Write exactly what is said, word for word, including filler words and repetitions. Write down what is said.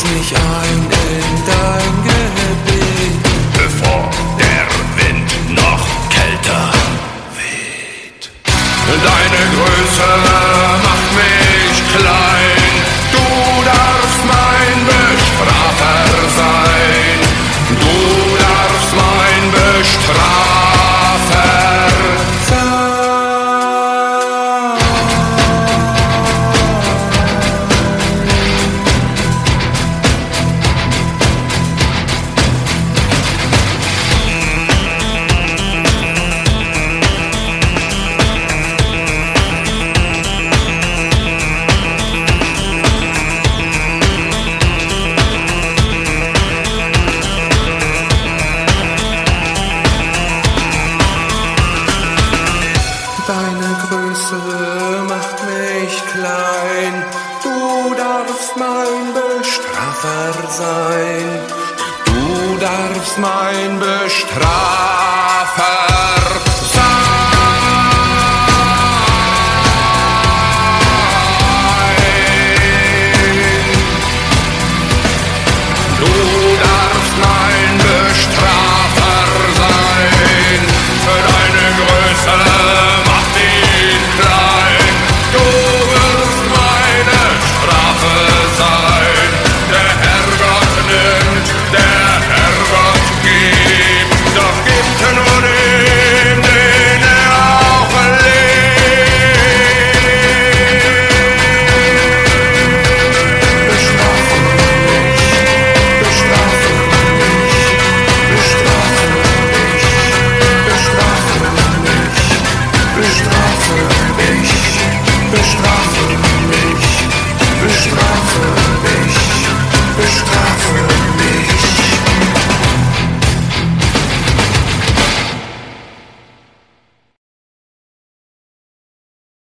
mich ein in dein Gebet, bevor der Wind noch kälter weht. Deine Größe macht mich klein, du darfst mein Bestrafer sein, du darfst mein Bestrafer sein. Deine Größe macht mich klein, du darfst mein Bestrafer sein, du darfst mein Bestrafer sein. Du